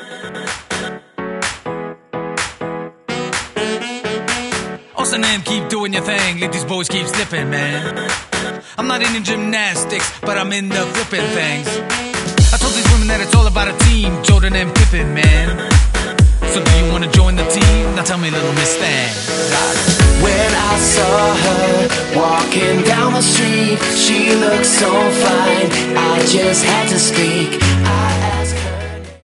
Us and them keep doing your thing, let these boys keep slipping, man. I'm not in the gymnastics, but I'm in the flipping things. I told these women that it's all about a team, Jordan and Pippen, man. So do you wanna join the team? Now tell me, little Miss Thang. When I saw her walking down the street, she looked so fine, I just had to speak.